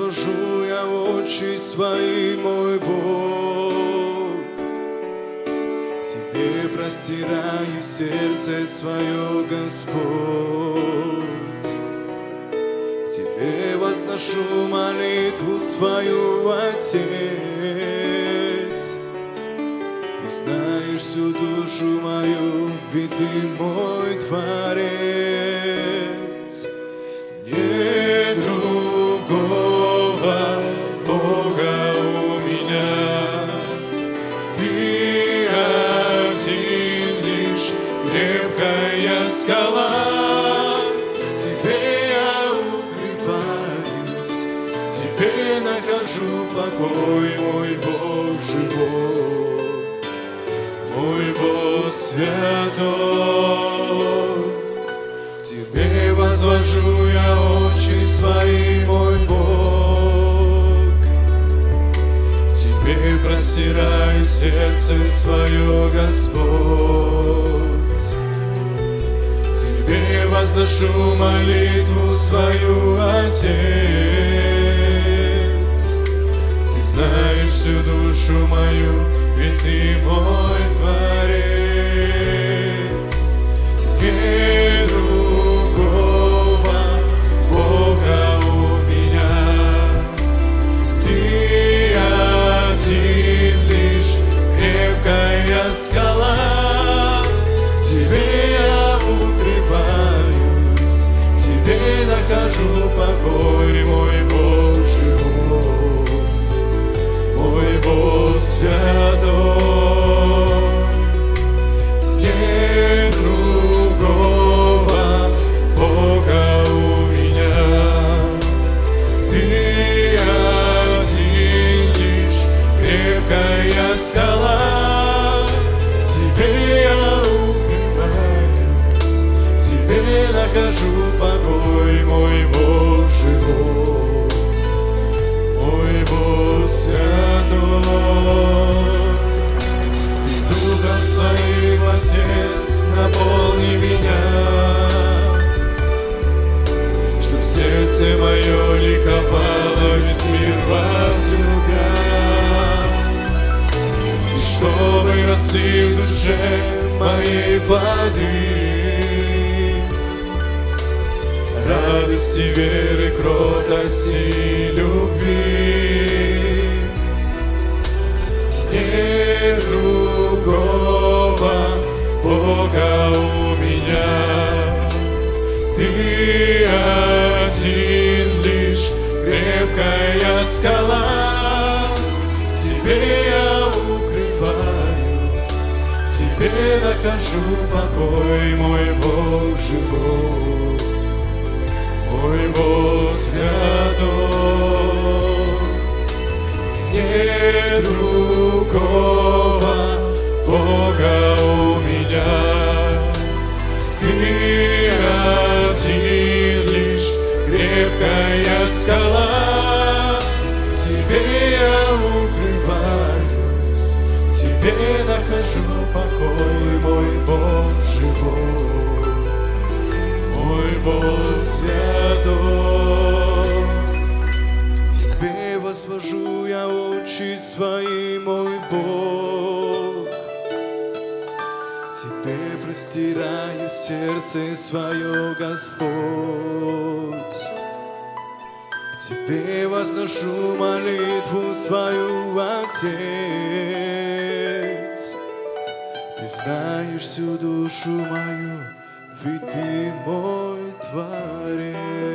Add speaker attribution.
Speaker 1: возвожу я очи свои, мой Бог. Тебе простираю сердце свое, Господь. Тебе возношу молитву свою, Отец. Ты знаешь всю душу мою, ведь Ты мой Творец. Нет другого Бога у меня, Ты один лишь, крепкая скала. Тебе я укрываюсь, Тебе нахожу покой, мой Бог живой, мой Бог святой. Тебе возвожу я очи свои, мой Бог. Тебе простираю сердце свое, Господь. Тебе возношу молитву свою, Отец. Ты знаешь всю душу мою, ведь Ты мой Творец. Нет другого Бога у меня, Ты один лишь, крепкая скала. Тебе я укрываюсь, Тебе нахожу покой, мой Бог живой, мой Бог святой. Нет другого Бога у меня, Ты один лишь, крепкая скала. Тебе я укрываюсь, Тебе нахожу покой, мой Бог живой, мой Бог святой. Ты Духом Своим, Отец, наполни меня, чтоб сердце мое ликовало, весь мир возлюбя, и чтобы росли в душе моей плоды радости, веры, кротости и любви. Нет другого Бога у меня, Ты один лишь, крепкая скала. Тебе я укрываюсь, в Тебе нахожу покой, мой Бог живой, мой Бог святой. Нет другого Бога у меня, Ты один лишь, крепкая скала. Тебе я укрываюсь, в Тебе нахожу покой, мой Бог живой, мой Бог святой. Тебе возвожу я очи свои, мой Бог. Тебе простираю сердце свое, Господь. К Тебе возношу молитву свою, Отец. Ты знаешь всю душу мою, ведь Ты мой Творец.